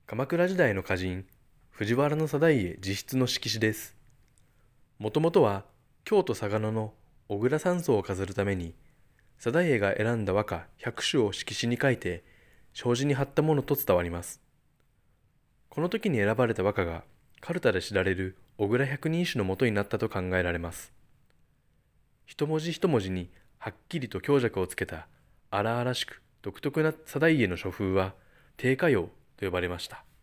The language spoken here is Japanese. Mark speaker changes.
Speaker 1: 鎌倉時代の歌人、藤原定家自筆の色紙です。もともとは、京都嵯峨野の小倉山荘を飾るために、定家が選んだ和歌100首を色紙に書いて、障子に貼ったものと伝わります。この時に選ばれた和歌が、かるたで知られる小倉百人一首の元になったと考えられます。一文字一文字にはっきりと強弱をつけた荒々しく独特な定家の書風は定歌謡と呼ばれました。